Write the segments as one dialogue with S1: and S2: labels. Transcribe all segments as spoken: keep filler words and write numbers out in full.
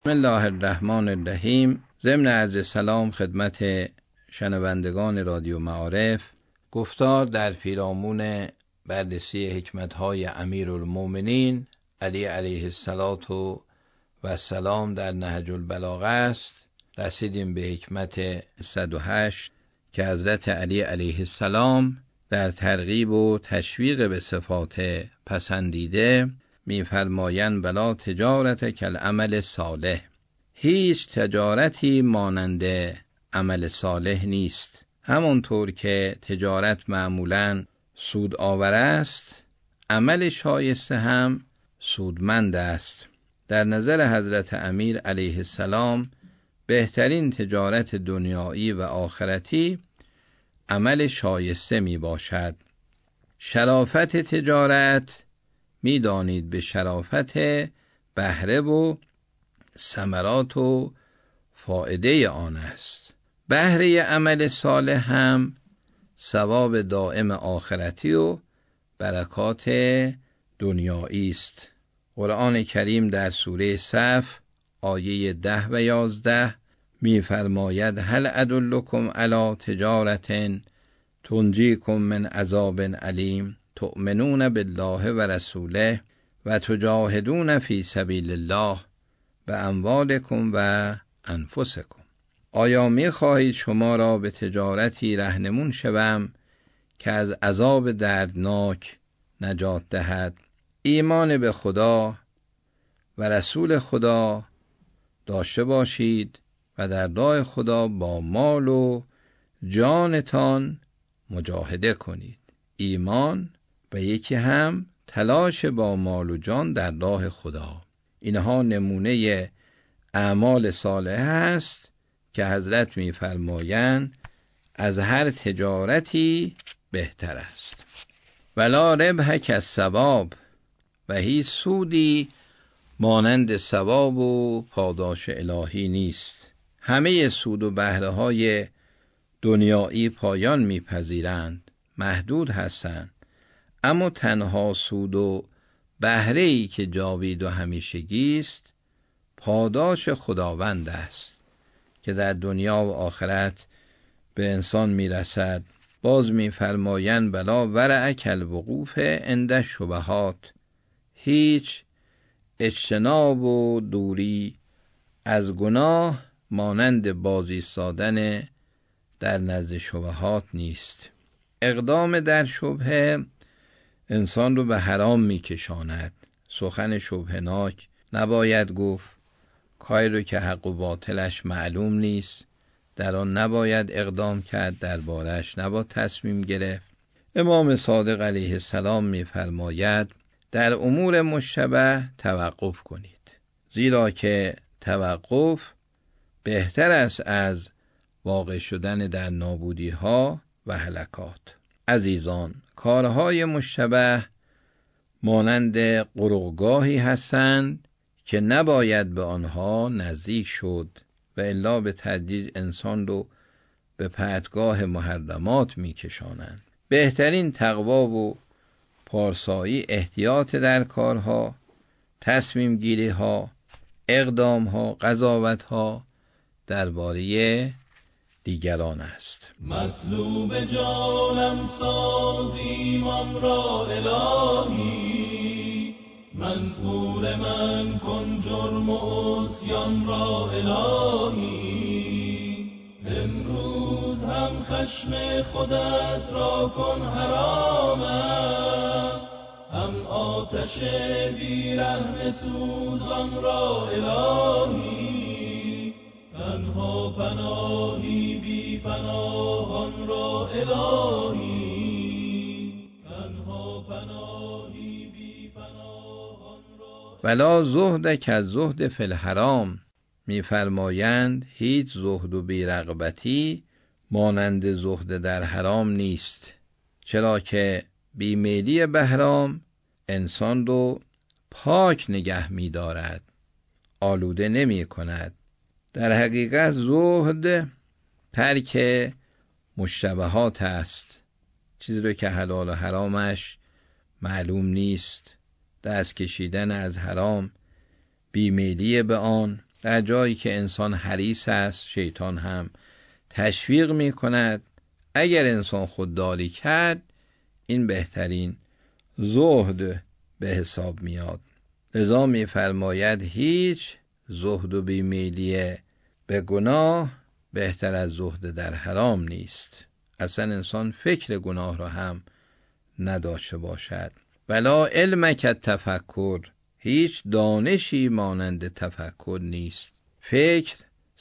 S1: بسم الله الرحمن الرحیم. ضمن عرض سلام خدمت شنوندگان رادیو معارف، گفتار در پیرامون بررسی حکمت‌های امیرالمومنین علی علیه الصلاة و السلام در نهج البلاغه است. رسیدیم به حکمت صد و هشت که حضرت علی علیه السلام در ترغیب و تشویق به صفات پسندیده می‌فرمایند بلا تجارت کالعمل صالح، هیچ تجارتی مانند عمل صالح نیست. همونطور که تجارت معمولاً سود آور است، عمل شایسته هم سودمند است. در نظر حضرت امیر علیه السلام بهترین تجارت دنیایی و آخرتی عمل شایسته می باشد. شرافت تجارت می دانید به شرافت بهره و ثمرات و فایده آن است. بهره عمل صالح هم ثواب دائم آخرتی و برکات دنیایی است. قرآن کریم در سوره صف آیه ده و یازده می فرماید هل ادلکم علی تجارة تنجیکم من عذاب علیم تؤمنون بالله و رسوله و تجاهدون فی سبیل الله باموالکم و انفسکم. آیا می خواهید شما را به تجارتی رهنمون شوم که از عذاب دردناک نجات دهد؟ ایمان به خدا و رسول خدا داشته باشید و در راه خدا با مال و جانتان مجاهده کنید. ایمان و یکی هم تلاش با مال و جان در راه خدا. اینها نمونه اعمال صالحه است که حضرت می فرمایند از هر تجارتی بهتر است. ولا ربح کالثواب، و هیچ سودی مانند ثواب و پاداش الهی نیست. همه سود و بهره های دنیایی پایان میپذیرند، محدود هستند، اما تنها سود و بهره‌ای که جاوید و همیشگی است پاداش خداوند است که در دنیا و آخرت به انسان میرسد. باز میفرمایند بلا ورع کالوقوف عند الشبهات، هیچ اجتناب و دوری از گناه مانند باز ایستادن در نزد شبهات نیست. اقدام در شبهه انسان رو به حرام میکشاند. سخن شبهناک نباید گفت، کاری رو که حق و باطلش معلوم نیست در آن نباید اقدام کرد، دربارش نباید تصمیم گرفت. امام صادق علیه السلام میفرماید در امور مشتبه توقف کنید، زیرا که توقف بهتر است از واقع شدن در نابودی ها و هلاکات. عزیزان، کارهای مشتبه مانند قرقگاهی هستند که نباید به آنها نزدیک شد و الا به تدریج انسان رو به پرتگاه محرمات میکشانند. بهترین تقوا و پارسایی احتیاط در کارها، تصمیم گیری ها، اقدام ها، قضاوت ها درباره دیگران است.
S2: مطلوب جانم ساز ایمان را الهی، منفور من کن جرم و عصیان را الهی. امروز هم خشم خودت را کن حرامم، هم آتش بیرحم سوزان را الهی. تنها پناهی بی پناهان را الهی، تنها پناهی بی پناهان را.
S1: ولا زهد کالزهد فی الحرام، میفرمایند هیچ زهد و بیرغبتی مانند زهد در حرام نیست، چرا که بیمیلی به حرام انسان رو پاک نگه می‌دارد، آلوده نمی کند. در حقیقت زهد ترک مشتبهات است، چیزی رو که حلال و حرامش معلوم نیست، دست کشیدن از حرام، بیمیلی به آن. در جایی که انسان حریص است شیطان هم تشویق می کند. اگر انسان خودداری کرد این بهترین زهد به حساب میاد. لذا می فرماید هیچ زهد و بیمیلی به گناه بهتر از زهد در حرام نیست. اصلا انسان فکر گناه را هم نداشته باشد. ولا علم کالتفکر، هیچ دانشی مانند تفکر نیست. فکر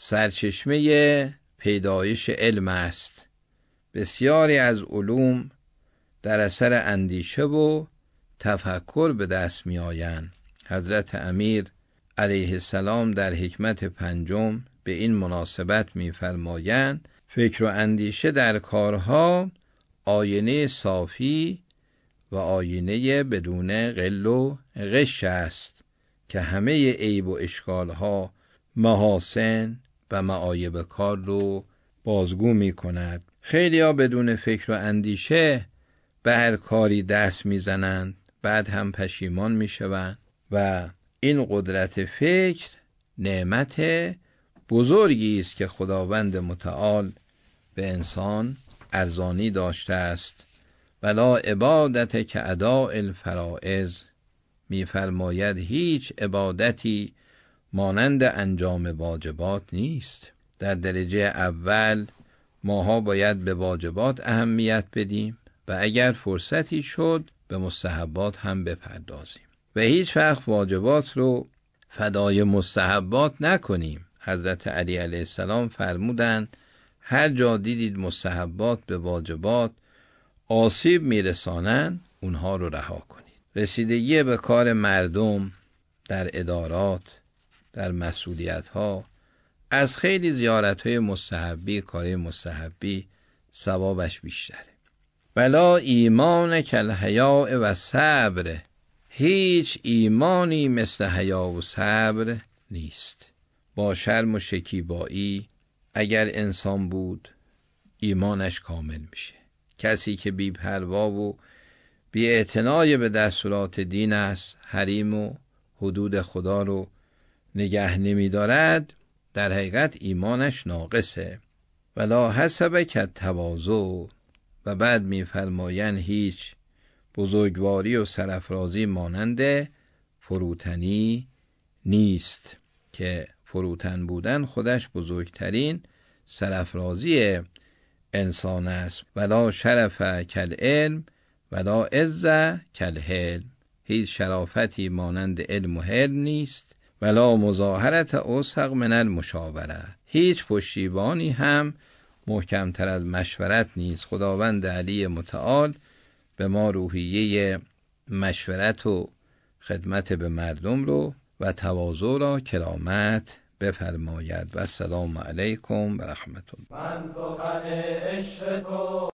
S1: سرچشمه پیدایش علم است. بسیاری از علوم در اثر اندیشه و تفکر به دست می آیند. حضرت امیر علیه السلام در حکمت پنجم به این مناسبت می فرمایند فکر و اندیشه در کارها آینه صافی و آینه بدون غل و غش است که همه عیب و اشکالها محاسن و معایب کار رو بازگو می کند. خیلی ها بدون فکر و اندیشه به هر کاری دست می زنند، بعد هم پشیمان می شوند و این قدرت فکر نعمت بزرگی است که خداوند متعال به انسان ارزانی داشته است. ولا عبادت که اداء الفرائض، می فرماید هیچ عبادتی مانند انجام واجبات نیست. در درجه اول ماها باید به واجبات اهمیت بدیم و اگر فرصتی شد به مستحبات هم بپردازیم و هیچ وقت واجبات رو فدای مستحبات نکنیم. حضرت علی علیه السلام فرمودند هر جا دیدید مستحبات به واجبات آسیب میرسانند اونها رو رها کنید. رسیدگی به کار مردم در ادارات، در مسئولیت ها، از خیلی زیارت های مستحبی، کار مستحبی ثوابش بیشتره. بلا ایمان کالحیاء و صبر، هیچ ایمانی مثل حیا و صبر نیست. با شرم و شکیبایی اگر انسان بود ایمانش کامل میشه. کسی که بی پروا و بی اعتنای به دستورات دین است، حریم و حدود خدا رو نگه نمی دارد، در حقیقت ایمانش ناقصه. ولا حسب کالتواضع، و بعد می فرمایند هیچ بزرگواری و سرافرازی مانند فروتنی نیست، که فروتن بودن خودش بزرگترین سرافرازی انسان است. ولا شرف کالعلم ولا عز کالحلم، هیچ شرافتی مانند علم و حلم نیست. ولا مظاهرت اوثق من المشاوره، هیچ پشتیبانی هم محکمتر از مشورت نیست. خداوند علی متعال به ما روحیه مشورت و خدمت به مردم رو و تواضع را کرامت بفرماید. و السلام علیکم و رحمت الله. من سخن عشق تو